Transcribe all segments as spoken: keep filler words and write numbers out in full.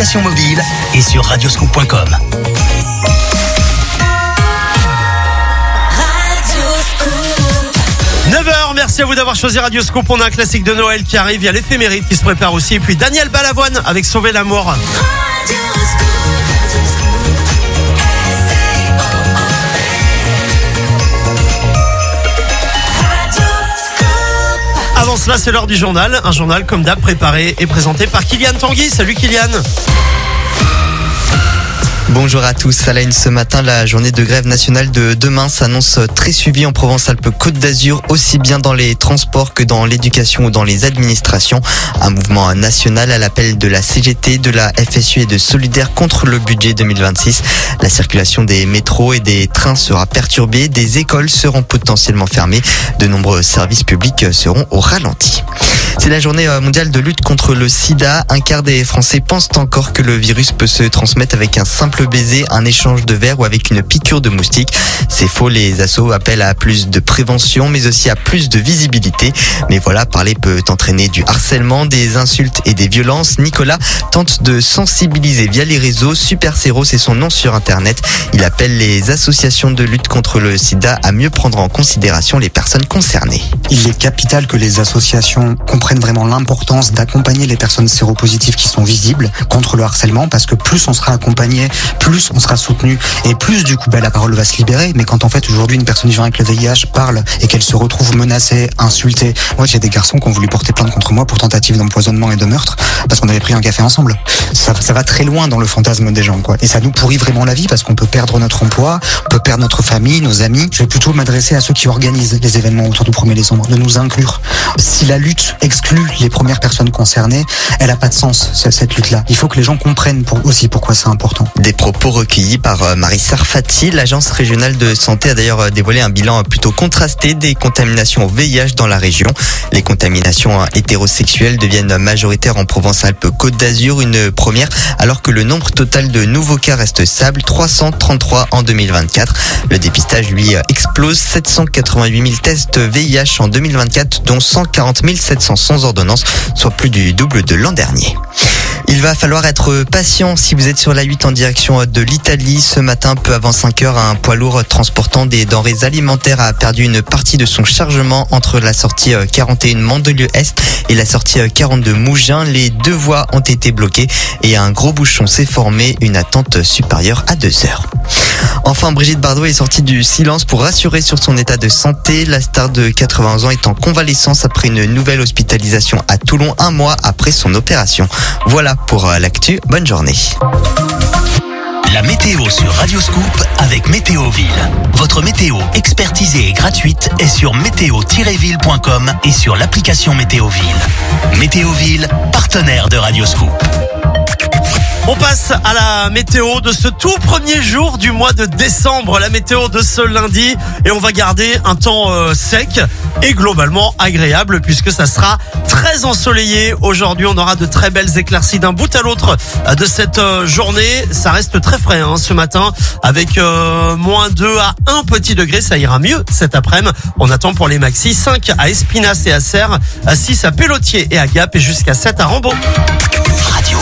l'application mobile et sur radioscoop point com. neuf heures, merci à vous d'avoir choisi Radioscoop. On a un classique de Noël qui arrive, il y a l'éphéméride qui se prépare aussi. Et puis Daniel Balavoine avec Sauver l'amour. Avant cela, c'est l'heure du journal. Un journal comme d'hab préparé et présenté par Kylian Tanguy. Salut Kylian. Bonjour à tous. À la une ce matin, la journée de grève nationale de demain s'annonce très suivie en Provence-Alpes-Côte d'Azur, aussi bien dans les transports que dans l'éducation ou dans les administrations. Un mouvement national à l'appel de la C G T, de la F S U et de Solidaires contre le budget deux mille vingt-six. La circulation des métros et des trains sera perturbée, des écoles seront potentiellement fermées, de nombreux services publics seront au ralenti. C'est la journée mondiale de lutte contre le sida. Un quart des Français pensent encore que le virus peut se transmettre avec un simple baiser, un échange de verre ou avec une piqûre de moustique. C'est faux, les assos appellent à plus de prévention mais aussi à plus de visibilité. Mais voilà, parler peut entraîner du harcèlement, des insultes et des violences. Nicolas tente de sensibiliser via les réseaux. Super Séro, c'est son nom sur internet. Il appelle les associations de lutte contre le sida à mieux prendre en considération les personnes concernées. Il est capital que les associations comprennent vraiment l'importance d'accompagner les personnes séropositives qui sont visibles contre le harcèlement, parce que plus on sera accompagné, plus on sera soutenu et plus du coup bah, la parole va se libérer. Mais quand en fait aujourd'hui une personne vivant avec le V I H parle et qu'elle se retrouve menacée, insultée, moi j'ai des garçons qui ont voulu porter plainte contre moi pour tentative d'empoisonnement et de meurtre parce qu'on avait pris un café ensemble. Ça, ça va très loin dans le fantasme des gens, quoi. Et ça nous pourrit vraiment la vie parce qu'on peut perdre notre emploi, on peut perdre notre famille, nos amis. Je vais plutôt m'adresser à ceux qui organisent les événements autour du premier décembre, de nous inclure. Si la lutte exclut les premières personnes concernées, elle n'a pas de sens, cette lutte-là. Il faut que les gens comprennent pour, aussi pourquoi c'est important. Des propos recueillis par Marie Sarfati. L'agence régionale de santé a d'ailleurs dévoilé un bilan plutôt contrasté des contaminations au V I H dans la région. Les contaminations hétérosexuelles deviennent majoritaires en Provence-Alpes-Côte d'Azur, une première, alors que le nombre total de nouveaux cas reste stable, trois cent trente-trois en deux mille vingt-quatre. Le dépistage, lui, explose, sept cent quatre-vingt-huit mille tests V I H en deux mille vingt-quatre, dont cent quarante mille sept cents sans ordonnance, soit plus du double de l'an dernier. Il va falloir être patient si vous êtes sur la huit en direction de l'Italie. Ce matin, peu avant cinq heures, un poids lourd transportant des denrées alimentaires a perdu une partie de son chargement entre la sortie quarante et un Mandelieu-Est et la sortie quarante-deux Mougins. Les deux voies ont été bloquées et un gros bouchon s'est formé, une attente supérieure à deux heures. Enfin, Brigitte Bardot est sortie du silence pour rassurer sur son état de santé. La star de quatre-vingts ans est en convalescence après une nouvelle hospitalisation à Toulon, un mois après son opération. Voilà pour l'actu. Bonne journée. La météo sur Radioscoop avec Météoville. Votre météo expertisée et gratuite est sur météo tiret ville point com et sur l'application Météoville. Météoville, partenaire de Radioscoop. On passe à la météo de ce tout premier jour du mois de décembre, la météo de ce lundi, et on va garder un temps euh, sec et globalement agréable puisque ça sera très ensoleillé. Aujourd'hui, on aura de très belles éclaircies d'un bout à l'autre de cette euh, journée. Ça reste très frais hein, ce matin avec euh, moins deux à un petit degré, ça ira mieux cet après-midi. On attend pour les maxis cinq à Espinasse et à Serres, six à Pélotier et à Gap et jusqu'à sept à Rambaud. Radio.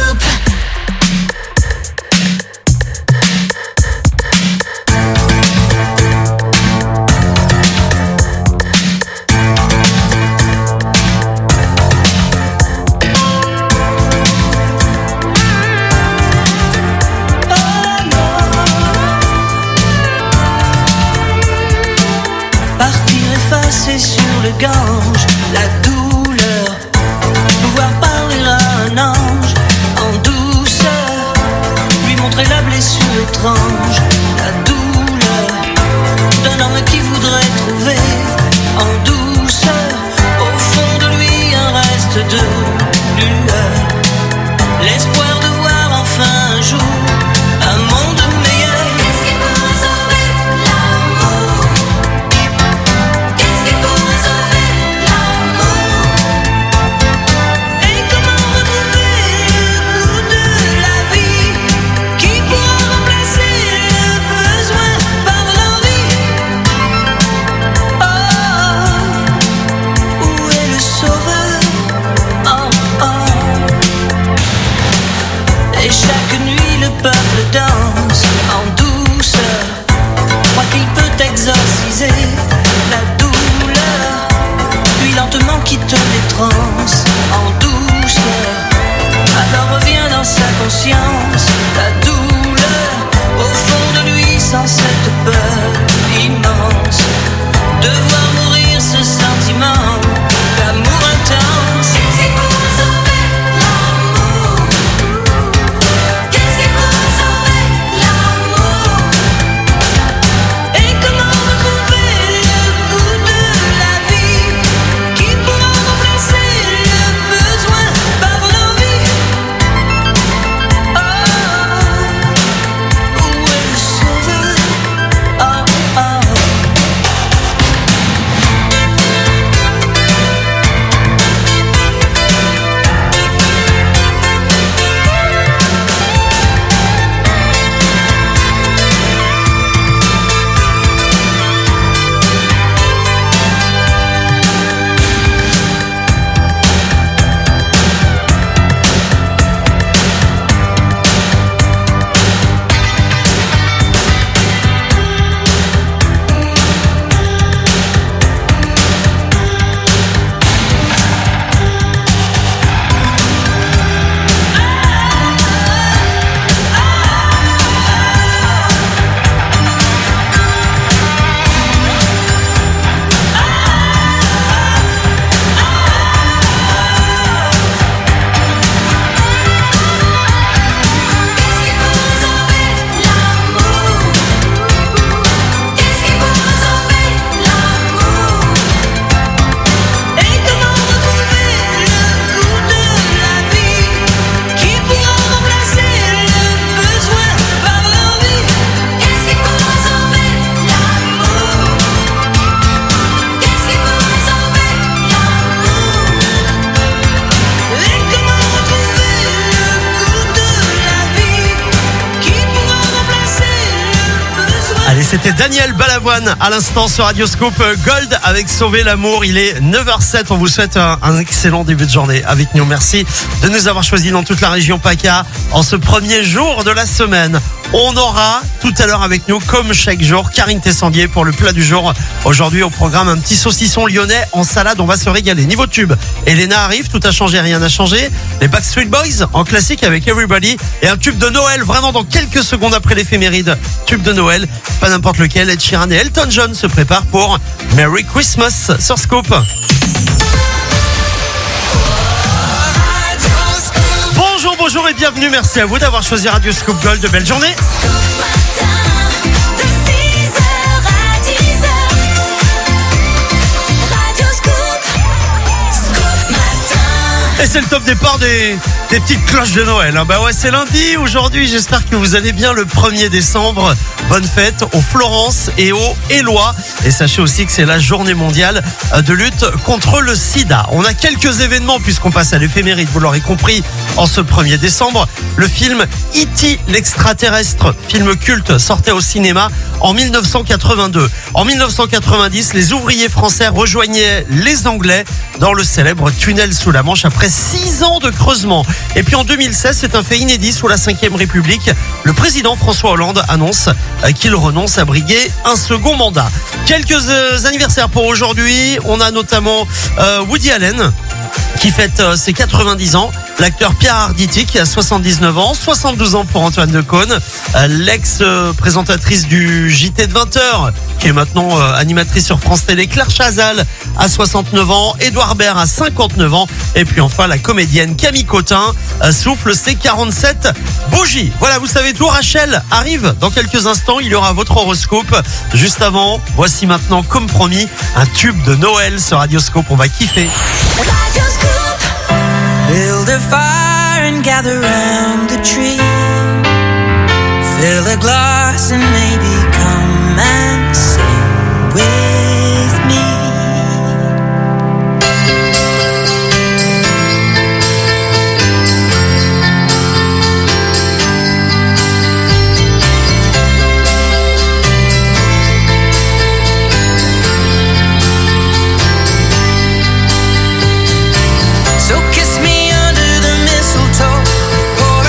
Sur le gange, la douleur, pouvoir parler à un ange en douceur, lui montrer la blessure étrange, la douleur d'un homme qui voudrait trouver en douceur au fond de lui un reste de lueur, l'espoir de voir enfin un jour un monde meilleur. Qui pourra remplacer conscience, la douleur au fond de lui sans cette peur immense de voir mourir ce sentiment d'amour intense. Qu'est-ce qui peut sauver l'amour? Qu'est-ce qui peut sauver l'amour? Et comment retrouver le goût de la vie qui pourra remplacer le besoin par l'envie? Oh, où est le sauveur? Oh, oh. Allez, c'était Daniel Balavoine à l'instant sur Radio Scoop. Gold avec Sauver l'amour. Il est neuf heures zéro sept. On vous souhaite un, un excellent début de journée avec nous. Merci de nous avoir choisis dans toute la région PACA en ce premier jour de la semaine. On aura tout à l'heure avec nous, comme chaque jour, Karine Tessandier pour le plat du jour. Aujourd'hui, au programme, un petit saucisson lyonnais en salade. On va se régaler. Niveau tube, Elena arrive. Tout a changé, rien n'a changé. Les Backstreet Boys en classique avec Everybody. Et un tube de Noël, vraiment dans quelques secondes après l'éphéméride. Tube de Noël, pas n'importe lequel. Ed Sheeran et Elton John se préparent pour Merry Christmas sur Scoop. Bonjour, bonjour et bienvenue. Merci à vous d'avoir choisi Radio Scoop Gold. De belle journée. Et c'est le top départ des, des petites cloches de Noël. Hein. Bah ouais, c'est lundi aujourd'hui. J'espère que vous allez bien le premier décembre. Bonne fête aux Florence et aux Élois. Et sachez aussi que c'est la journée mondiale de lutte contre le sida. On a quelques événements puisqu'on passe à l'éphéméride. Vous l'aurez compris, en ce premier décembre, le film E T l'extraterrestre, film culte, sortait au cinéma en mille neuf cent quatre-vingt-deux. En mille neuf cent quatre-vingt-dix, les ouvriers français rejoignaient les Anglais dans le célèbre tunnel sous la Manche après six ans de creusement. Et puis en deux mille seize, c'est un fait inédit sous la cinquième République. Le président François Hollande annonce qu'il renonce à briguer un second mandat. Quelques anniversaires pour aujourd'hui. On a notamment euh, Woody Allen qui fête euh, ses quatre-vingt-dix ans. L'acteur Pierre Arditi qui a soixante-dix-neuf ans, soixante-douze ans pour Antoine Decaune, euh, l'ex-présentatrice du J T de vingt heures, qui est maintenant euh, animatrice sur France Télé, Claire Chazal à soixante-neuf ans, Édouard Baird à cinquante-neuf ans, et puis enfin la comédienne Camille Cotin euh, souffle ses quarante-sept bougies. Voilà, vous savez tout. Rachel arrive dans quelques instants, il y aura votre horoscope. Juste avant, voici maintenant, comme promis, un tube de Noël sur Radio Scoop. On va kiffer. Build a fire and gather round the tree. Fill a glass and maybe come and sing with me. So kiss me under the mistletoe, or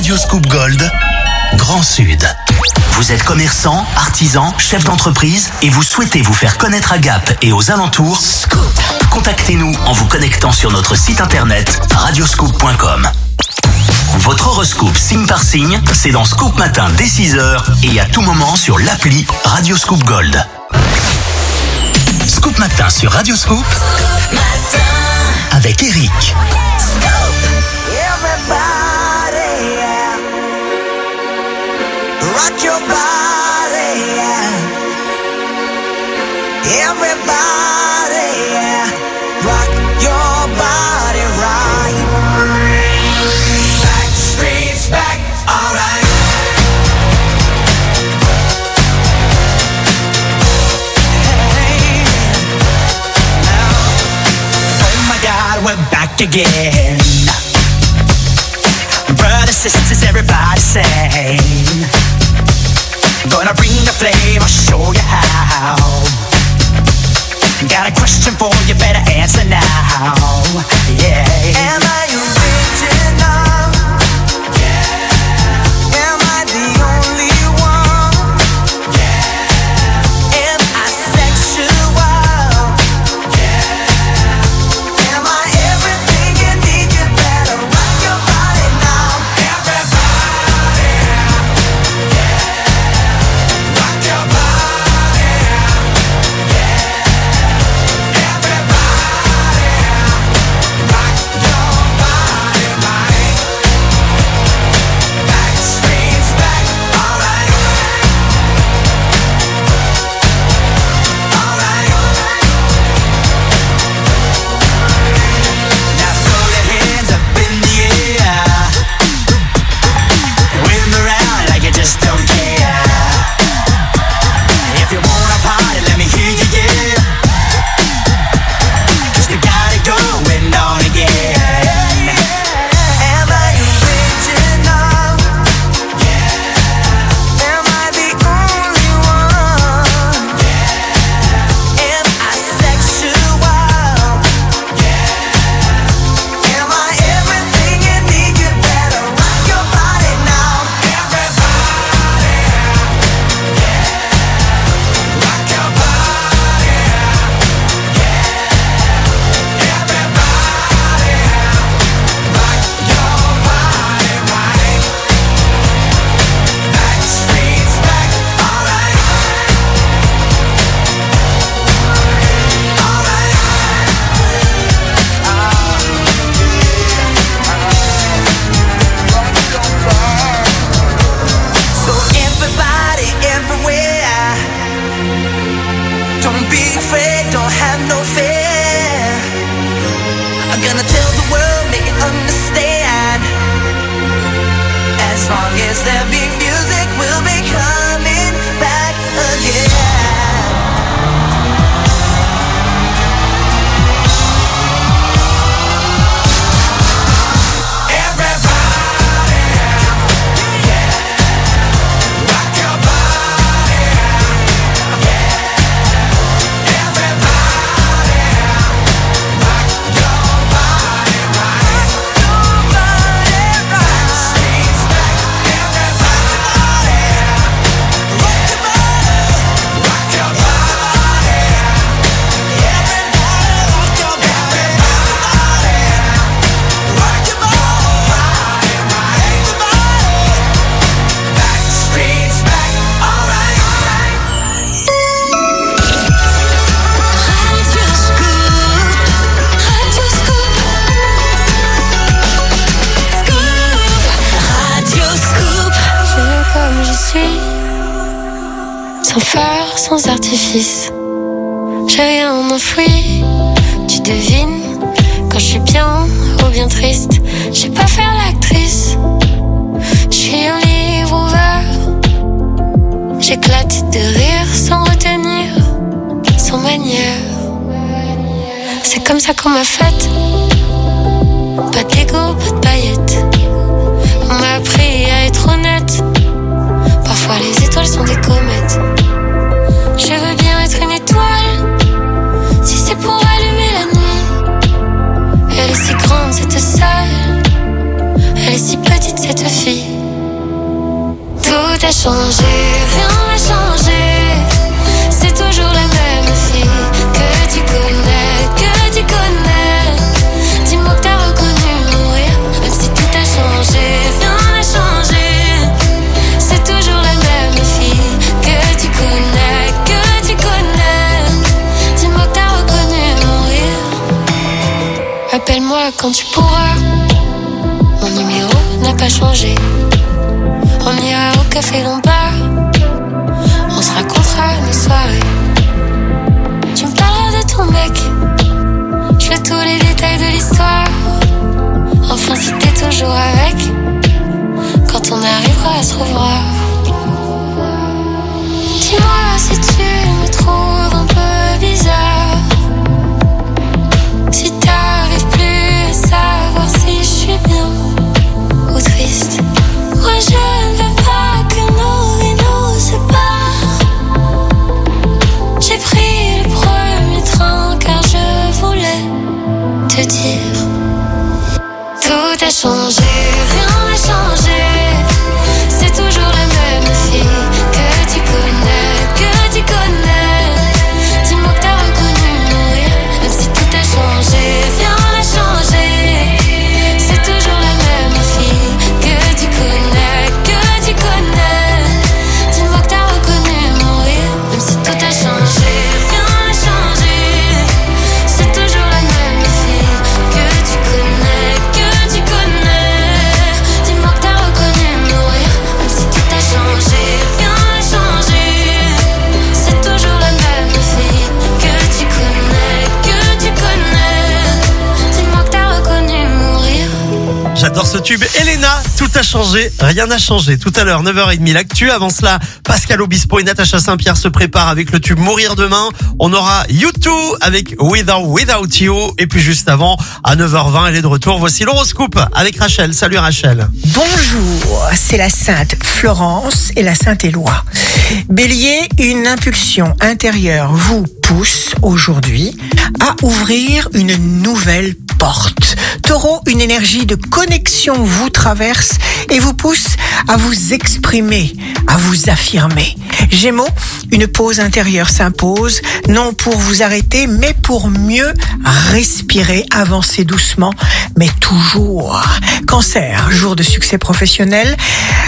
Radio Scoop Gold, Grand Sud. Vous êtes commerçant, artisan, chef d'entreprise et vous souhaitez vous faire connaître à Gap et aux alentours? Scoop. Contactez-nous en vous connectant sur notre site internet radioscoop point com. Votre horoscope signe par signe, c'est dans Scoop Matin dès six heures et à tout moment sur l'appli Radio Scoop Gold. Scoop Matin sur Radio Scoop avec Eric. Rock your body, yeah. Everybody, yeah. Rock your body right. Back streets back, alright. Hey, now, oh my God, we're back again. Brothers, sisters, everybody sing. Gonna bring the flame, I'll show you how. Got a question for you, better answer now. Yeah. Am I original? Yeah. Am I the only one? Yeah. Am I sexual? Yeah. Am I everything you need? You better rock your body now. Everybody, yeah. Rock your body, yeah. Everybody, rock your body right. Back streets back, alright. Alright. Now throw your hands up in the air. Wave 'em around like you just don't care. If you wanna party, let me hear you, yeah. 'Cause we got it going on again. Am I original? Yeah. Am I the only one? Yeah. Am I sexual? Yeah. Am I everything you need? You better rock your body now. Everybody, yeah. Rock your body, yeah. Everybody, rock your body right. Back streets back, alright. Alright. So everybody, everywhere, don't be afraid, don't have no fear. I'm gonna tell the world, make it understand. As long as there be music, we'll be coming back again. Everybody, yeah. Rock your body, yeah. Everybody, rock your body right. Your body right. Streets back, everybody, rock your body, rock your body, everybody, rock your body, rock your body right. Back streets back, alright. Radio Scoop, Radio Scoop, Radio Scoop. Je viens comme je suis, sans phare, sans artifice. J'ai rien enfoui, tu devines quand je suis bien ou bien triste. J'ai pas faire l'actrice, je suis un livre ouvert. J'éclate de rire sans retenir, sans manière. C'est comme ça qu'on m'a faite. Pas de Lego, pas de paillettes. On m'a appris à être honnête. Parfois les étoiles sont des comètes. Je veux bien être une étoile, si c'est pour allumer la nuit. Elle est si grande cette salle, elle est si petite cette fille. changé, rien n'a changé. C'est toujours la même fille que tu connais, que tu connais. Dis-moi que t'as reconnu mourir, même si tout a changé, rien n'a changé. C'est toujours la même fille que tu connais, que tu connais. Dis-moi que t'as reconnu mourir. Appelle-moi quand tu pourras. Mon numéro n'a pas changé. On ira au café Lombard. On se racontera nos soirées. Tu me parleras de ton mec. Je veux tous les détails de l'histoire. Enfin si t'es toujours avec, quand on arrivera à se revoir. Dis-moi si tu me trouves un peu bizarre. Si t'arrives plus à savoir si je suis bien ou triste. Moi je ne veux pas que nos vies nous séparent. J'ai pris le premier train car je voulais te dire. Tout a changé, rien n'a changé. C'est toujours la même fille que tu connais, que tu connais. Dis-moi que t'as reconnu mourir, même si tout a changé, rien n'a changé. C'est toujours la même fille que tu connais, que tu connais. Dis-moi que t'as reconnu mourir, même si tout a changé, rien n'a changé. C'est toujours la même fille que tu connais, que tu connais. Dis-moi que t'as reconnu mourir, même si tout a changé, rien n'a changé. C'est toujours la même fille que tu connais, que tu connais. Dis-moi que t'as reconnu mourir. J'adore ce tube. Elena, tout a changé, rien n'a changé. Tout à l'heure, neuf heures trente, l'actu. Avant cela, Pascal Obispo et Natacha Saint-Pierre se préparent avec le tube Mourir demain. On aura U deux avec Without Without You. Et puis juste avant, à neuf heures vingt, elle est de retour. Voici l'horoscope avec Rachel. Salut Rachel. Bonjour, c'est la sainte Florence et la sainte Éloi. Bélier, une impulsion intérieure vous pousse aujourd'hui à ouvrir une nouvelle porte. Taureau, une énergie de connexion vous traverse et vous pousse à vous exprimer, à vous affirmer. Gémeaux, une pause intérieure s'impose, non pour vous arrêter, mais pour mieux respirer, avancer doucement, mais toujours. Cancer, jour de succès professionnel.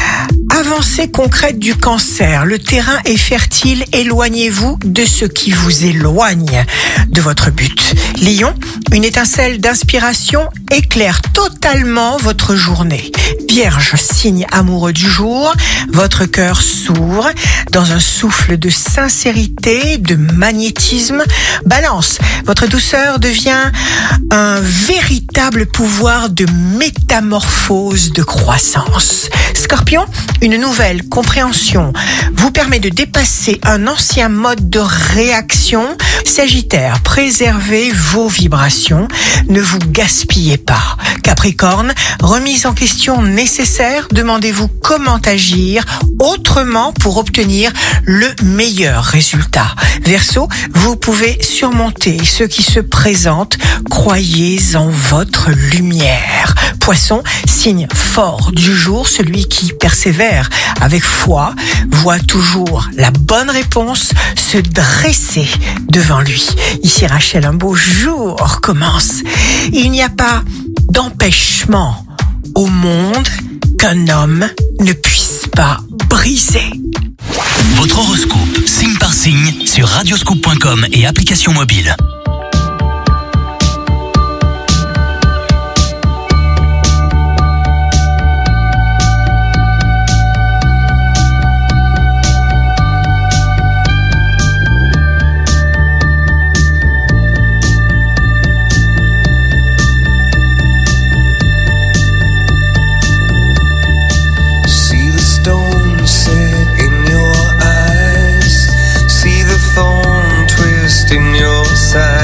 Avancée concrète du cancer. Le terrain est fertile. Éloignez-vous de ce qui vous éloigne de votre but. Lion, une étincelle d'inspiration éclaire totalement votre journée. Vierge, signe amoureux du jour. Votre cœur s'ouvre dans un souffle de sincérité, de magnétisme. Balance, votre douceur devient un véritable pouvoir de métamorphose, de croissance. Scorpion, une nouvelle compréhension vous permet de dépasser un ancien mode de réaction. Sagittaire, préservez vos vibrations, ne vous gaspillez pas. Capricorne, remise en question nécessaire, demandez-vous comment agir autrement pour obtenir le meilleur résultat. Verseau, vous pouvez surmonter ce qui se présente, croyez en votre lumière. Poisson, signe fort du jour, celui qui persévère avec foi voit toujours la bonne réponse se dresser devant lui. Ici Rachel, un beau jour commence. Il n'y a pas d'empêchement au monde qu'un homme ne puisse pas briser. Votre horoscope, signe par signe, sur radioscoop point com et application mobile. in your side.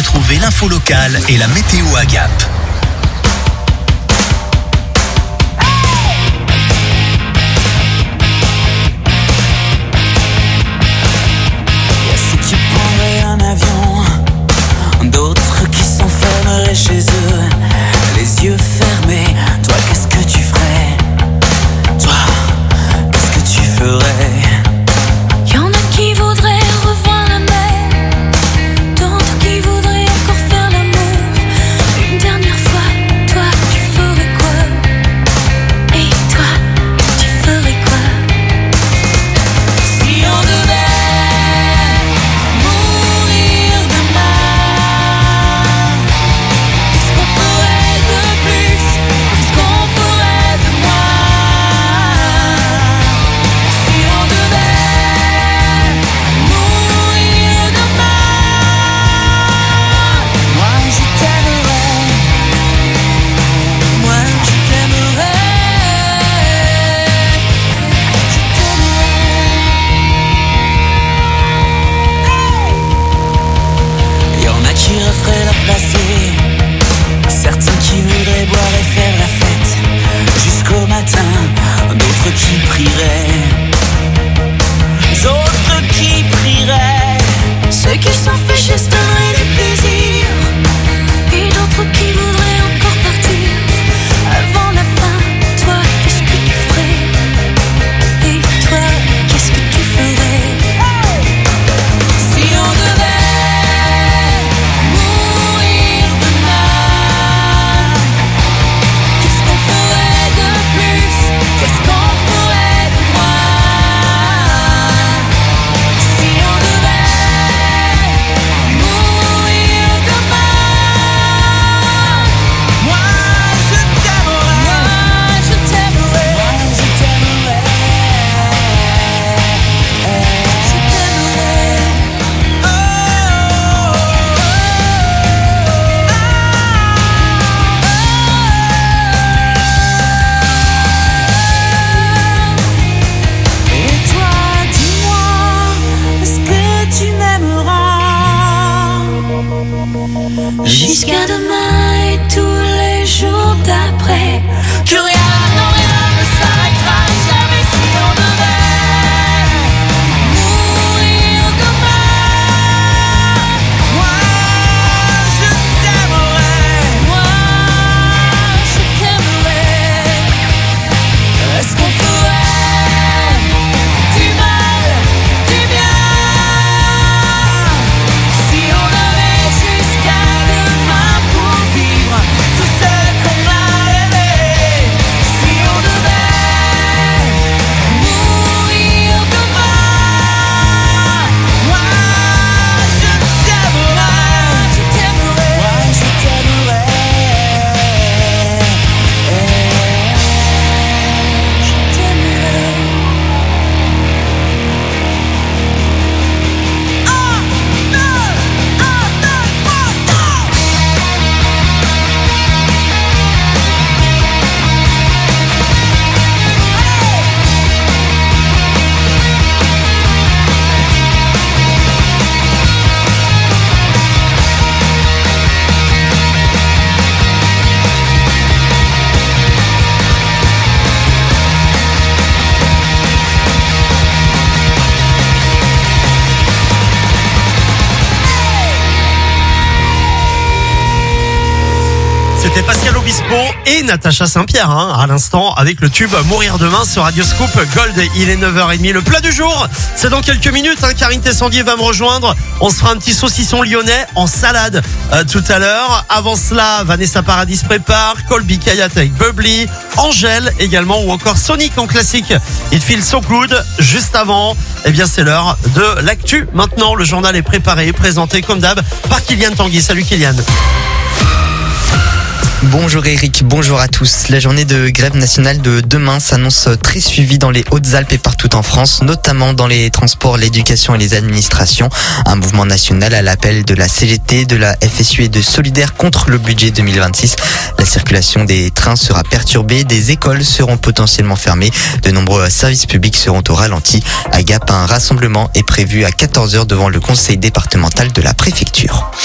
Retrouvez l'info locale et la météo à Gap. Ceux qui prendraient un avion, d'autres qui s'enfermeraient chez eux, les yeux fermés. Toi, qu'est-ce que tu ferais? Toi, qu'est-ce que tu ferais? Y'en a qui voudraient revoir la mer, d'autres qui voudraient encore faire l'amour une dernière fois. Toi, tu ferais quoi? Et toi, tu ferais quoi? Si on devait mourir demain, qu'est-ce qu'on ferait de plus? Qu'est-ce qu'on ferait de moins? Si on devait mourir demain, moi je t'aimerais, moi je t'aimerais, je t'aimerais. Y en a qui referaient leur passé, certains qui voudraient boire et faire la fête jusqu'au matin, d'autres qui prieraient, d'autres qui prieraient. Ceux qui s'en fichent se donneraient du plaisir, et d'autres qui voudraient encore partir avant la fin. Toi, qu'est-ce que tu ferais? Et toi, qu'est-ce que tu ferais? Si on devait mourir demain, qu'est-ce qu'on ferait de plus? Qu'est-ce qu'on ferait de moins? Si on devait mourir demain, moi je t'aimerais, moi je t'aimerais, moi je t'aimerais, je t'aimerais. Et toi, dis-moi, est-ce que tu m'aimeras Jusqu'à demain et tous les jours d'après. que rien, non rien ne s'arrêtera jamais si on devait mourir demain. Moi, je t'aimerais, moi, je t'aimerais. Est-ce qu'on ferait du mal, du bien? Si on avait jusqu'à demain pour vivre tout ce qu'on a rêvé. Si on devait mourir demain, moi je t'aimerais, je t'aimerais, moi je t'aimerais, je t'aimerais. Un, deux, un, deux, trois, quatre. C'était Pascal Obispo et Natacha Saint-Pierre hein, à l'instant avec le tube Mourir demain sur Radio Scoop Gold. Il est neuf heures trente. Le plat du jour, c'est dans quelques minutes. Hein, Karine Tessandier va me rejoindre. On se fera un petit saucisson lyonnais en salade euh, tout à l'heure. Avant cela, Vanessa Paradis prépare, Colby Kayat avec Bubbly, Angèle également ou encore Sonic en classique. It feels so good. Juste avant, eh bien c'est l'heure de l'actu. Maintenant, le journal est préparé et présenté comme d'hab par Kylian Tanguy. Salut Kylian. Bonjour Eric, bonjour à tous. La journée de grève nationale de demain s'annonce très suivie dans les Hautes-Alpes et partout en France, notamment dans les transports, l'éducation et les administrations. Un mouvement national à l'appel de la C G T, de la F S U et de Solidaires contre le budget deux mille vingt-six. La circulation des trains sera perturbée, des écoles seront potentiellement fermées, de nombreux services publics seront au ralenti. À Gap, un rassemblement est prévu à quatorze heures devant le conseil départemental de la préfecture. La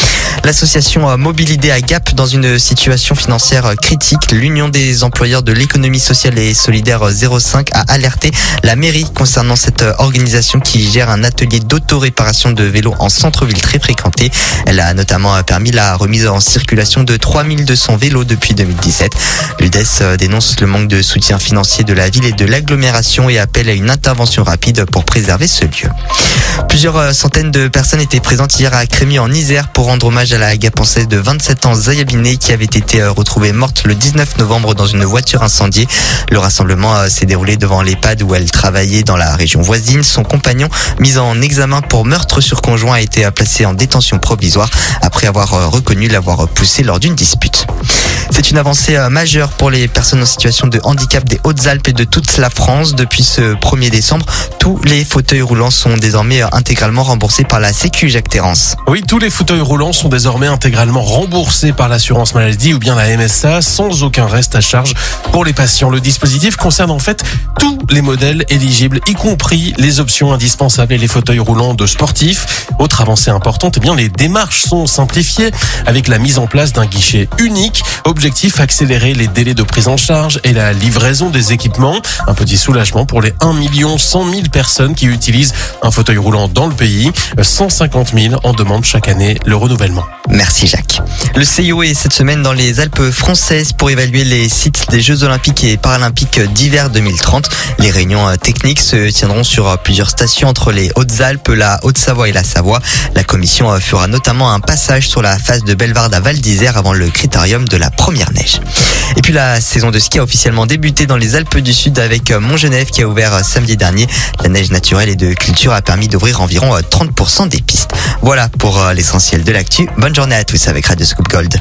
L'association Mobilidé à Gap dans une situation financière critique. L'Union des employeurs de l'économie sociale et solidaire zéro cinq a alerté la mairie concernant cette organisation qui gère un atelier d'auto-réparation de vélos en centre-ville très fréquenté. Elle a notamment permis la remise en circulation de trois mille deux cents vélos depuis deux mille dix-sept. L'U D E S dénonce le manque de soutien financier de la ville et de l'agglomération et appelle à une intervention rapide pour préserver ce lieu. Plusieurs centaines de personnes étaient présentes hier à Crémy en Isère pour rendre hommage à la gapençaise de vingt-sept ans Zaya Binet qui avait été retrouvée morte le dix-neuf novembre dans une voiture incendiée. Le rassemblement s'est déroulé devant l'EHPAD où elle travaillait dans la région voisine. Son compagnon, mis en examen pour meurtre sur conjoint, a été placé en détention provisoire après avoir reconnu l'avoir poussé lors d'une dispute. C'est une avancée majeure pour les personnes en situation de handicap des Hautes-Alpes et de toute la France. Depuis ce premier décembre, tous les fauteuils roulants sont désormais intégralement remboursés par la Sécu, Jacques Terrance. Oui, tous les fauteuils roulants sont désormais intégralement remboursés par l'assurance maladie ou bien la M S A sans aucun reste à charge pour les patients. Le dispositif concerne en fait tous les modèles éligibles, y compris les options indispensables et les fauteuils roulants de sportifs. Autre avancée importante, eh bien les démarches sont simplifiées avec la mise en place d'un guichet unique. Objectif, accélérer les délais de prise en charge et la livraison des équipements. Un petit soulagement pour les un million cent mille personnes qui utilisent un fauteuil roulant dans le pays. cent cinquante mille en demandent chaque année le renouvellement. Merci Jacques. Le C I O est cette semaine dans les Alpes françaises pour évaluer les sites des Jeux Olympiques et Paralympiques d'hiver deux mille trente. Les réunions techniques se tiendront sur plusieurs stations entre les Hautes-Alpes, la Haute-Savoie et la Savoie. La commission fera notamment un passage sur la face de Bellevarde à Val d'Isère avant le critérium de la première neige. Et puis la saison de ski a officiellement débuté dans les Alpes du Sud avec Montgenèvre qui a ouvert samedi dernier. La neige naturelle et de culture a permis d'ouvrir environ trente pour cent des pistes. Voilà pour l'essentiel de l'actu. Bonne journée à tous avec Radio Scoop Gold.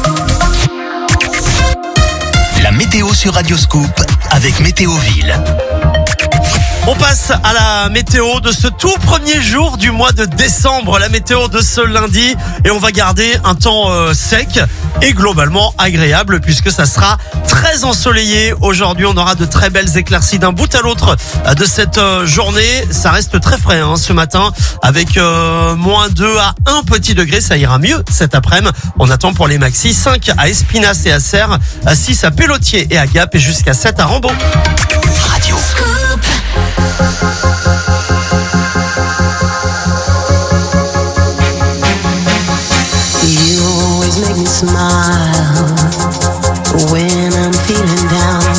La météo sur Radio Scoop avec Météoville. On passe à la météo de ce tout premier jour du mois de décembre, la météo de ce lundi, et on va garder un temps euh, sec et globalement agréable puisque ça sera très ensoleillé. Aujourd'hui, on aura de très belles éclaircies d'un bout à l'autre de cette euh, journée. Ça reste très frais hein, ce matin avec euh, moins deux à un petit degré. Ça ira mieux cet après-midi. On attend pour les maxis cinq à Espinasse et à Serres, à six à Pélotier et à Gap et jusqu'à sept à Rambaud. Radio Scoop. You always make me smile when I'm feeling down.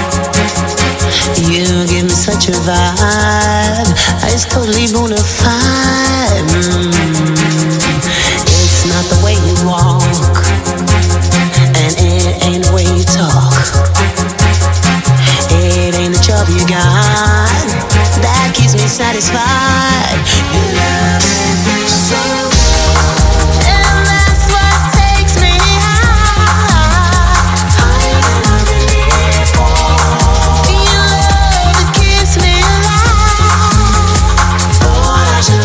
You give me such a vibe, it's totally bona fide. Mm. It's not the way you walk, and it ain't the way you talk. It ain't the job you got that keeps me satisfied. You love me so good, and that's what takes me high. Higher than I believed for. Your love, it keeps me alive. Thought I should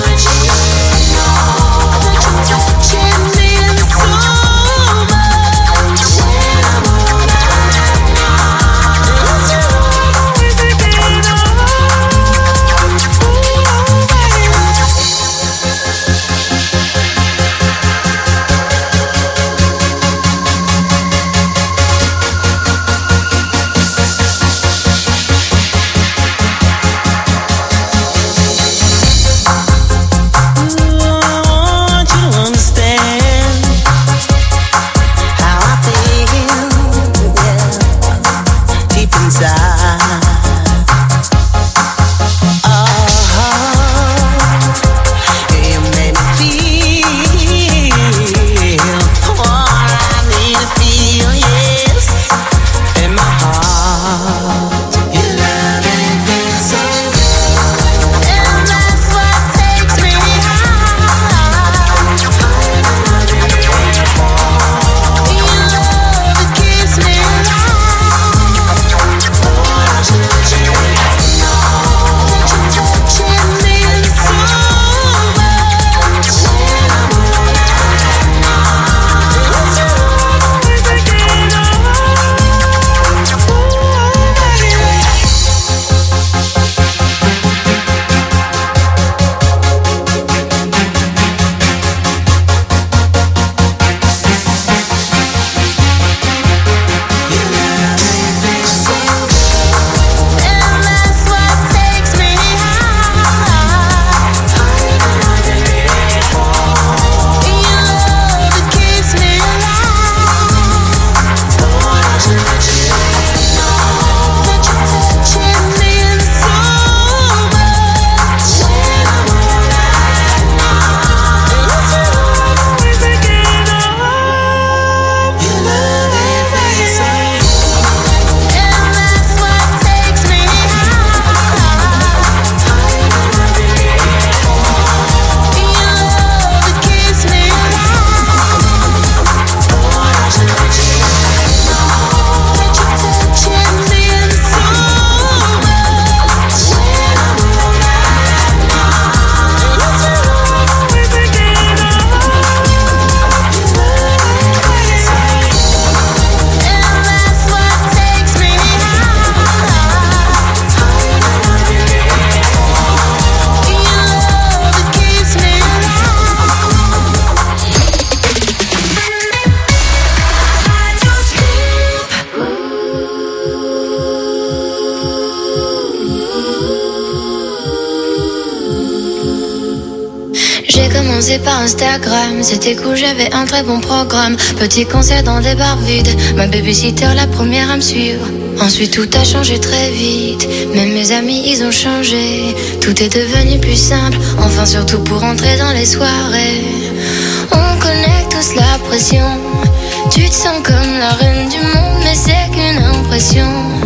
commencé par Instagram, c'était cool, j'avais un très bon programme. Petit concert dans des bars vides, ma babysitter la première à me suivre. Ensuite tout a changé très vite, même mes amis ils ont changé. Tout est devenu plus simple, enfin surtout pour entrer dans les soirées. On connaît tous la pression, tu te sens comme la reine du monde, mais c'est qu'une impression.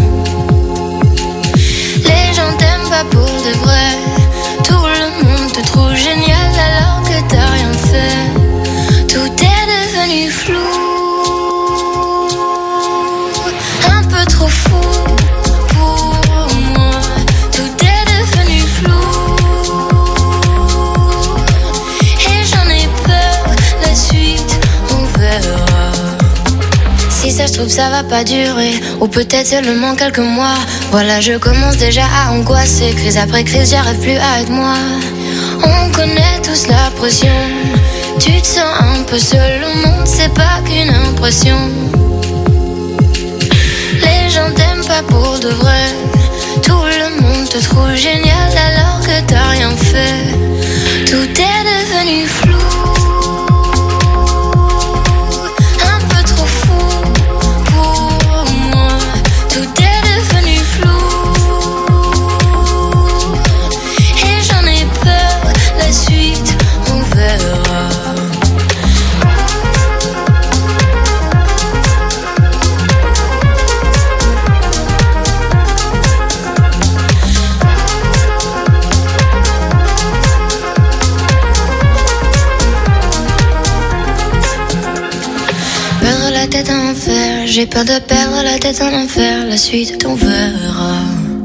Les gens t'aiment pas pour de vrai, tout le monde te trouve génial alors que t'as rien fait. Tout est devenu flou, un peu trop fou pour moi. Tout est devenu flou et j'en ai peur, la suite on verra. Si ça se trouve ça va pas durer, ou peut-être seulement quelques mois. Voilà je commence déjà à angoisser, crise après crise j'arrive plus à être moi. On connaît tous la pression, tu te sens un peu seul au monde, c'est pas qu'une impression. Les gens t'aiment pas pour de vrai, tout le monde te trouve génial alors que t'as rien fait. Tout est devenu flou, j'ai peur de perdre la tête en enfer, la suite on verra.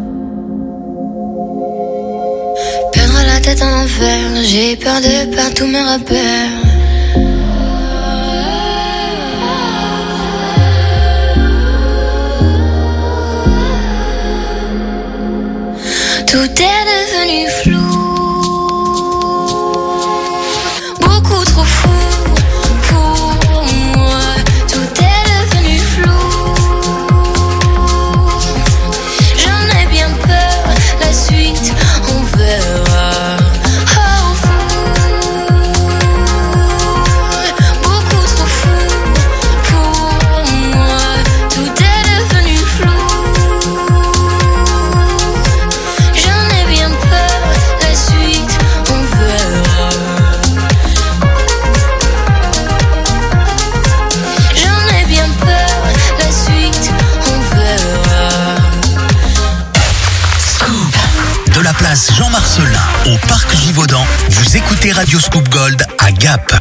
Perdre la tête en enfer, j'ai peur de perdre tous mes repères. Tout est devenu flou, beaucoup trop fou. Jean Marcelin au Parc Givaudan, vous écoutez Radio Scoop Gold à Gap.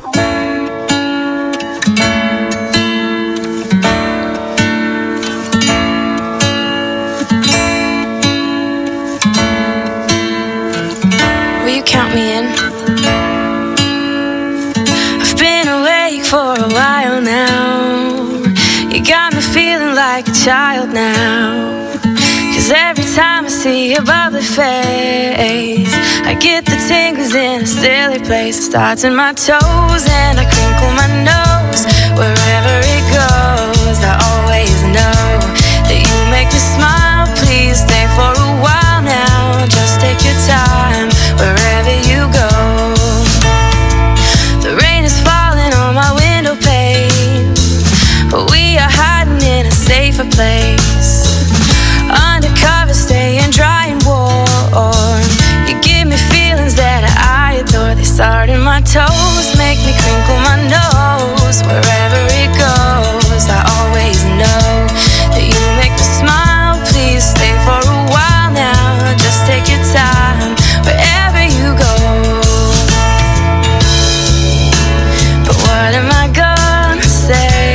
Will you count me in? I've been awake for a while now. You got me feeling like a child now. Every time I see your bubbly face, I get the tingles in a silly place. It starts in my toes and I crinkle my nose. Wherever it goes, I always know that you make me smile. Please stay for a while now. Just take your time wherever you go. The rain is falling on my window pane, but we are hiding in a safer place. Undercover, staying dry and warm. You give me feelings that I adore. They start in my toes, make me crinkle my nose. Wherever it goes, I always know that you make me smile. Please stay for a while now. Just take your time wherever you go. But what am I gonna say?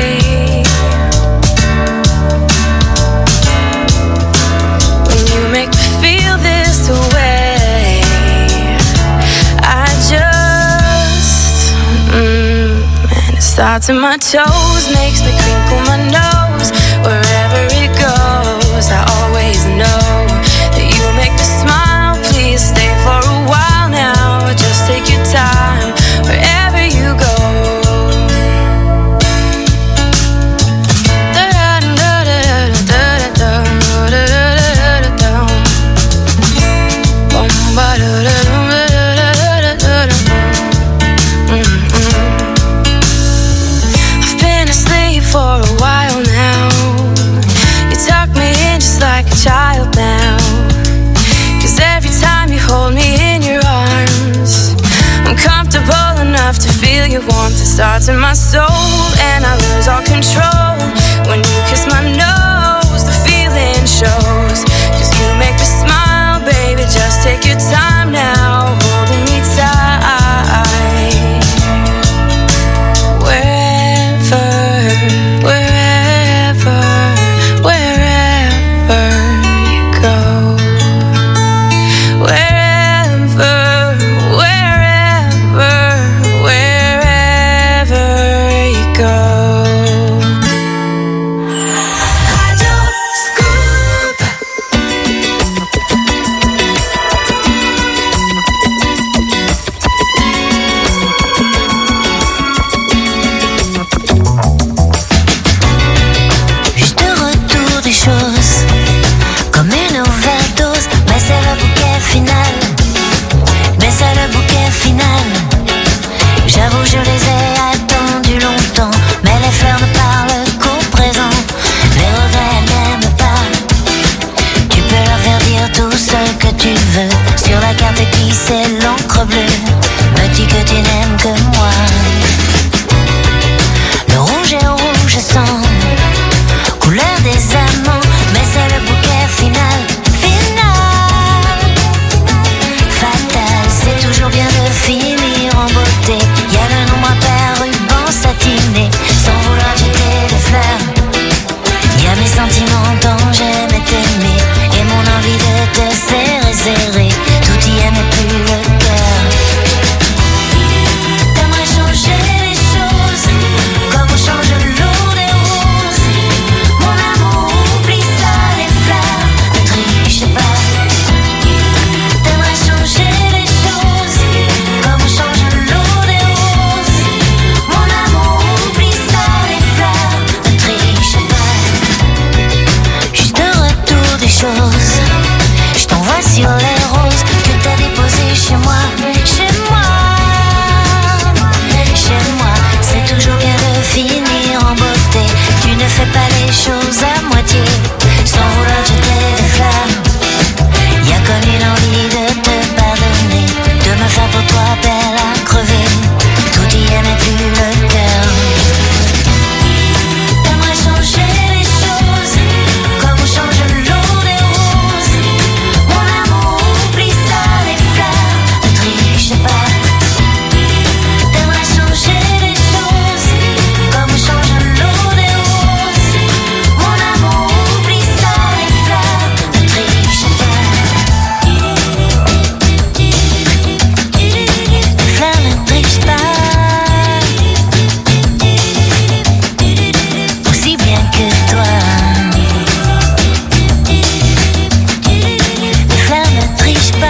Starts in my toes, makes me crinkle my nose. Wherever it goes, I always know that you make me smile. Please stay for a while now. Just take your time wherever you go. starts in my soul and I lose all control. When you kiss my nose, the feeling shows. Cause you make me smile, baby, just take your time now, holding me tight. Wherever, wherever, wherever you go. Wherever, wherever, wherever you go. Juste retour des choses, comme une overdose, mais c'est le bouquet final. Mais c'est le bouquet final. J'avoue, je les ai attendus longtemps, mais les fleurs ne parlent qu'au présent. Les regrets n'aiment pas. Tu peux leur faire dire tout ce que tu veux. Sur la carte qui c'est l'encre bleue. Me dis que tu n'aimes que moi. Le rouge est rouge sang, couleur des amants, mais c'est le bouquet final. Final, fatal, c'est toujours bien de finir en beauté. Y a le nombre impair, ruban satiné, sans vouloir jeter des fleurs. Y a mes sentiments dont j'aimais t'aimer, et mon envie de te serrer, serrer. Tout y est mais plus le cœur. T'aimerais changer les choses, comme on change l'eau des roses. Mon amour, oublie ça, les fleurs, ne triche pas. T'aimerais changer les choses, comme on change l'eau des roses. Mon amour, oublie ça, les fleurs, ne triche pas. Juste retour des choses, je t'envoie sur les roses que t'as déposées chez moi. Chez moi, chez moi, c'est toujours bien de finir en beauté. Tu ne fais pas les choses à moitié, sans vouloir jeter des fleurs. Y a comme une envie de te pardonner, de me faire pour toi belle à crever. Tout y est mais plus le cœur. T'aimerais changer les choses, comme on change l'eau des roses. Mon amour, oublie ça, les fleurs, ne triche pas. T'aimerais changer les choses, comme on change l'eau des roses. Mon amour, oublie ça, les fleurs, ne triche pas. Les fleurs ne trichent pas, aussi bien que toi. Les fleurs ne trichent pas.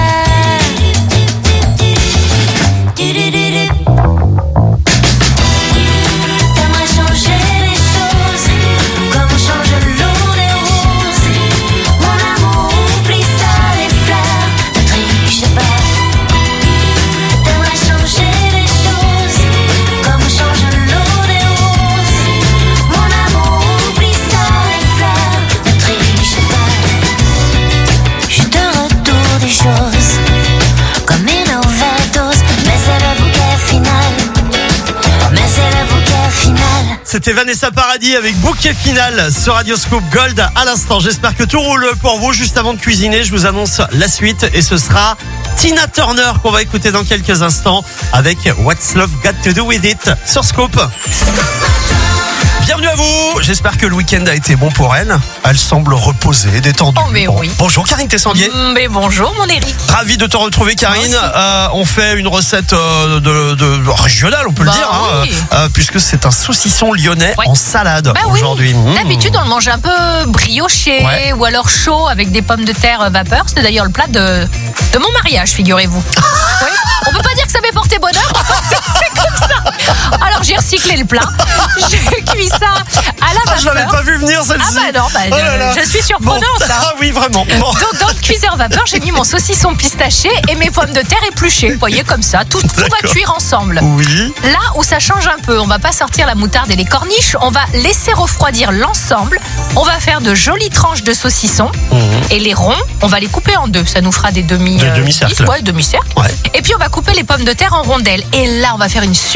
T'aimerais changer les choses, comme on change l'eau des roses. Mon amour, oublie ça, les fleurs, ne triche pas. T'aimerais changer les choses, comme on change l'eau des roses. Mon amour, oublie ça, les fleurs, ne triche pas. Juste retour des choses, comme une overdose, mais c'est le bouquet final. Mais c'est le bouquet final. C'était Vanessa Paradis avec Bouquet Final sur Radio Scoop Gold à l'instant. J'espère que tout roule pour vous. Juste avant de cuisiner, je vous annonce la suite et ce sera Tina Turner qu'on va écouter dans quelques instants avec What's Love Got to Do With It sur Scoop. Bienvenue à vous. J'espère que le week-end a été bon pour elle. Elle semble reposée, détendue. Oh mais Bon. oui. Bonjour Karine Tessandier. Mm, Mais bonjour mon Eric. Ravi de te retrouver Karine. Euh, on fait une recette euh, de, de régionale, on peut Bah le dire, hein, oui. euh, puisque c'est un saucisson lyonnais Ouais. en salade Bah oui. aujourd'hui. Mmh. D'habitude on le mange un peu brioché Ouais. ou alors chaud avec des pommes de terre vapeur. C'était d'ailleurs le plat de, de mon mariage, figurez-vous. Oui. On peut pas dire que ça m'ait porté bonheur, c'est comme ça. Alors j'ai recyclé le plat, j'ai cuit ça à la vapeur. Ah, je l'avais pas vu venir celle-ci. Ah bah non, bah, Oh là là. je, je suis surprenante. Bon. hein. Ah oui, vraiment. Bon. Donc dans le cuiseur vapeur, j'ai mis mon saucisson pistaché et mes pommes de terre épluchées. Vous voyez comme ça, tout, tout va D'accord. cuire ensemble. Oui. Là où ça change un peu, on va pas sortir la moutarde et les corniches, on va laisser refroidir l'ensemble. On va faire de jolies tranches de saucisson Mmh. et les ronds, on va les couper en deux. Ça nous fera des demi Des euh, demi-cercles. Ouais, demi-cercles. Ouais. Et puis on va couper les pommes de terre en rondelles. Et là, on va faire une super sauce.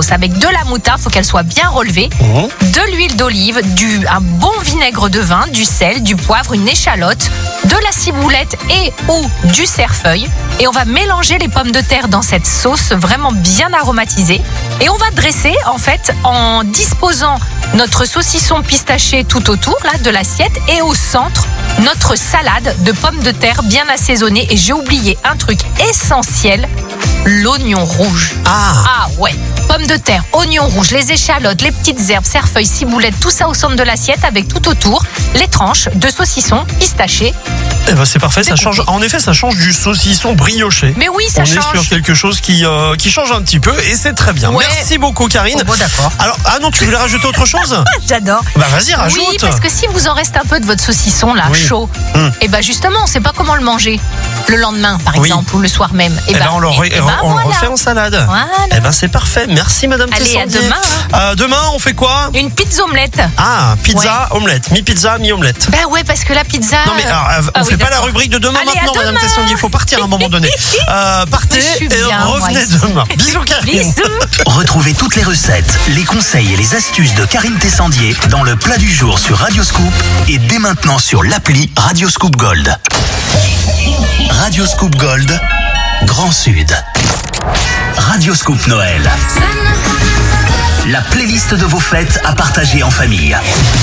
sauce avec de la moutarde, faut qu'elle soit bien relevée, Mmh. de l'huile d'olive, du un bon vinaigre de vin, du sel, du poivre, une échalote, de la ciboulette et ou du cerfeuil. Et on va mélanger les pommes de terre dans cette sauce vraiment bien aromatisée. Et on va dresser en fait en disposant notre saucisson pistaché tout autour là de l'assiette et au centre notre salade de pommes de terre bien assaisonnée. Et j'ai oublié un truc essentiel, l'oignon rouge. Ah. Ah ouais, pommes de terre, oignons rouges, les échalotes, les petites herbes, cerfeuil, ciboulette, tout ça au centre de l'assiette avec tout autour les tranches de saucisson pistaché. Eh ben c'est parfait, ça change. En effet, ça change du saucisson brioché. Mais oui, ça On change. est sur quelque chose qui euh, qui change un petit peu et c'est très bien. Ouais. Merci beaucoup, Karine. Oh, bon, d'accord. Alors, ah non, tu voulais rajouter autre chose? J'adore. Bah vas-y, rajoute. Oui, parce que si vous en reste un peu de votre saucisson là, Oui. chaud, Hum. et ben justement, on sait pas comment le manger le lendemain, par Oui. exemple, ou le soir même. Eh ben, on le, re- eh ben, on le voilà. refait en salade. Voilà. Eh ben c'est parfait. Merci Madame Allez, à Tessandier. demain, hein. Euh, demain, on fait quoi? Une pizza omelette. Ah, pizza, omelette. Mi-pizza, mi-omelette. Ben ouais, parce que la pizza. Non mais alors, euh, on Ah fait oui, pas la d'accord. rubrique de demain Allez, à maintenant, Madame demain. Tessandier. Il faut partir à un moment donné. Euh, partez Je suis et bien, moi, revenez ici. demain. Bisous Karine. Bisous. Retrouvez toutes les recettes, les conseils et les astuces de Karine Tessandier dans le plat du jour sur Radio Scoop et dès maintenant sur l'appli Radio Scoop Gold. Radio Scoop Gold, Grand Sud. Radio Scoop Noël. La playlist de vos fêtes à partager en famille.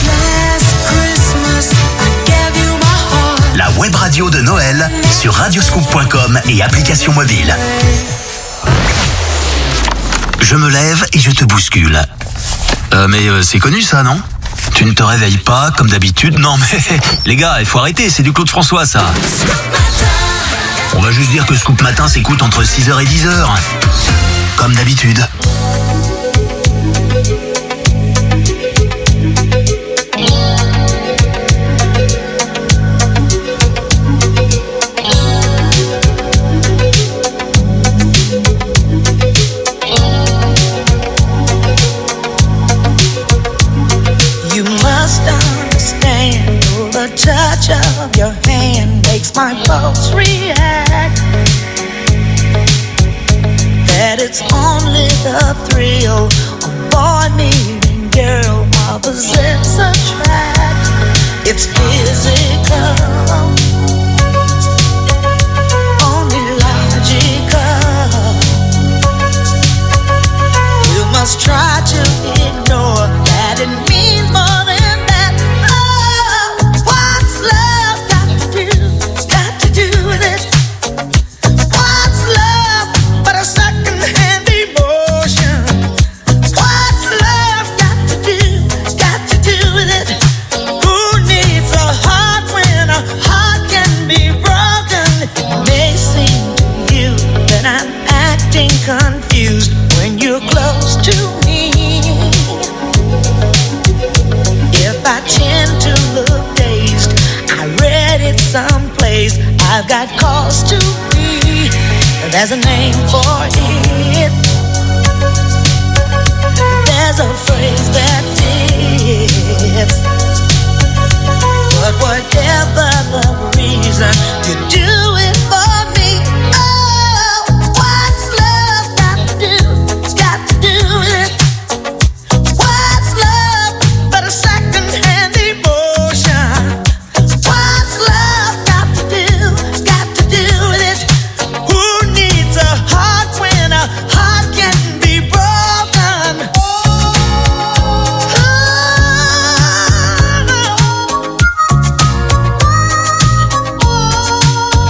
La web radio de Noël sur radioscoop point com et application mobile. Je me lève et je te bouscule. Euh, mais euh, c'est connu ça, non? Tu ne te réveilles pas comme d'habitude? Non mais les gars, il faut arrêter, c'est du Claude François ça. On va juste dire que Scoop Matin s'écoute entre six heures et dix heures. Comme d'habitude. You must understand, the touch of your hand makes my pulse react. That it's only the thrill of boy meeting girl, opposites attract. It's physical, only logical. You must try to ignore that it means more than that. Oh, what's love got to do? Got to do with it. What's love but a second-hand emotion? What's love got to do? Got to do with it. Who needs a heart when a heart can be broken? It may seem to you that I'm acting confused when you're close to me. If I tend to look dazed, I read it someplace. I've got cause to be. There's a name for it. There's a phrase that fits. But whatever the reason, you do it for me. Oh, what's love got to do? Got to do with it. What's love but a second-hand emotion? What's love got to do? Got to do with it. Who needs a heart when a heart can be broken? Oh,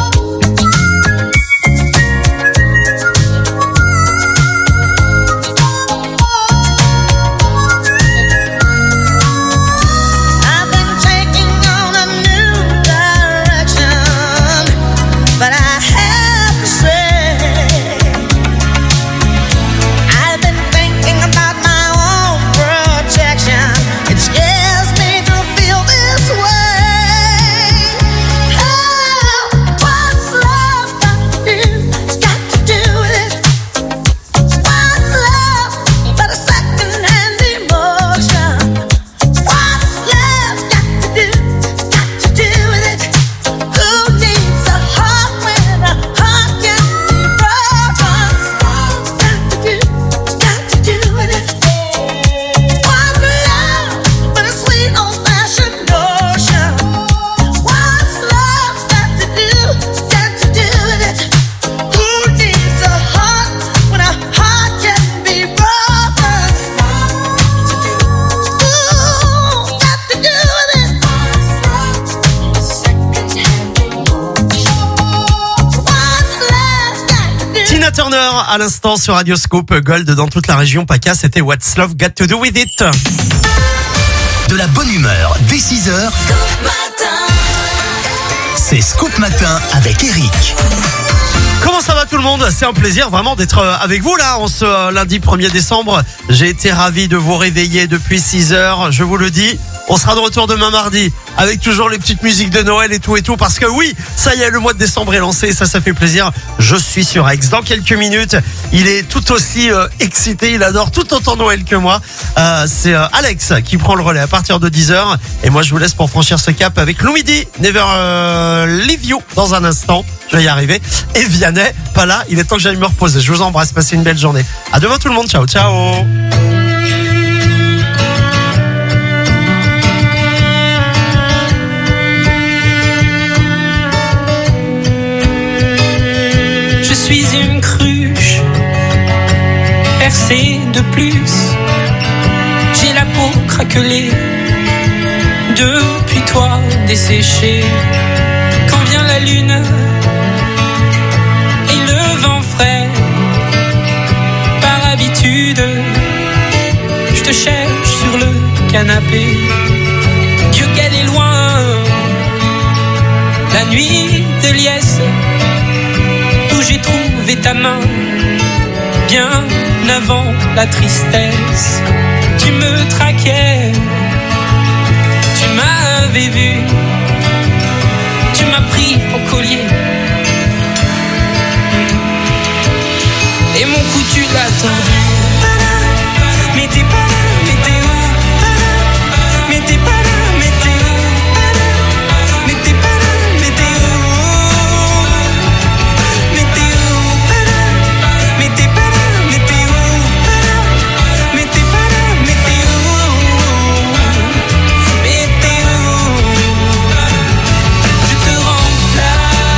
heures à l'instant sur Radio Scoop. Gold dans toute la région PACA, c'était What's Love Got to Do With It. De la bonne humeur dès six heures. C'est Scoop Matin avec Eric. Comment ça va tout le monde? C'est un plaisir vraiment d'être avec vous là en ce lundi premier décembre. J'ai été ravi de vous réveiller depuis six heures, je vous le dis. On sera de retour demain mardi avec toujours les petites musiques de Noël et tout et tout parce que oui, ça y est, le mois de décembre est lancé et ça, ça fait plaisir. Je suis sur Aix dans quelques minutes. Il est tout aussi euh, excité, il adore tout autant Noël que moi. Euh, c'est euh, Alex qui prend le relais à partir de dix heures et moi je vous laisse pour franchir ce cap avec Lou Midi, Never euh, Leave You dans un instant. Je vais y arriver. Et Vianney, pas là, il est temps que j'aille me reposer. Je vous embrasse, passez une belle journée. À demain tout le monde, ciao, ciao. Je suis une cruche percée de plus. J'ai la peau craquelée depuis toi desséchée. Quand vient la lune et le vent frais, par habitude, je te cherche sur le canapé. Dieu qu'elle est loin, la nuit de liesse, où j'ai trouvé ta main, bien avant la tristesse. Tu me traquais, tu m'avais vu, tu m'as pris au collier, et mon cou tu l'as tendu. Mais t'es pas là, mais t'es où? Mais t'es pas là, mais t'es où? Mais t'es pas là, mais t'es où? Mais t'es où? Mais t'es pas là, mais t'es où? Mais t'es pas là, mais t'es où? Mais t'es où? Je te remplace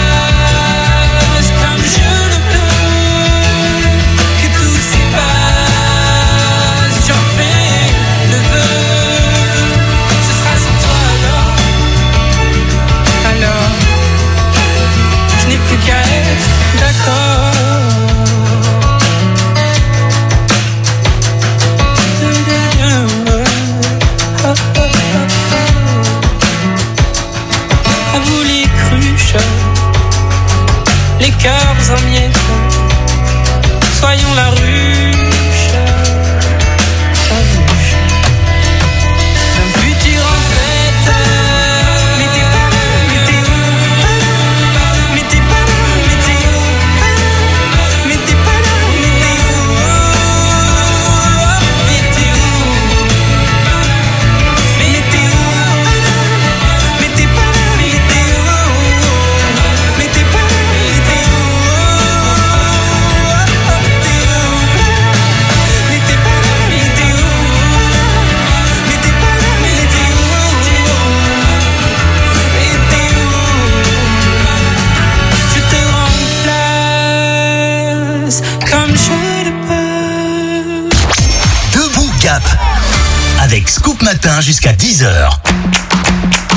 comme je le peux, que tout s'efface, j'en fais le vœu. Ce sera sans toi alors, alors je n'ai plus qu'à être d'accord. À vous les cruches, les cœurs en miettes, soyons la ruche, la ruche d'un futur en fête. Mais t'es pas là, mais t'es où? Mais t'es pas là, mais t'es où? Mais t'es pas là, mais t'es où? Mais t'es où? Mais t'es où? Mais t'es pas là, mais t'es où? Mais t'es pas là, mais t'es où? T'es où? Mais t'es pas là, mais t'es où? Mais t'es pas là, mais t'es où? Mais t'es où? Je te remplace comme je le peux. Debout Gap avec Scoop Matin jusqu'à dix heures.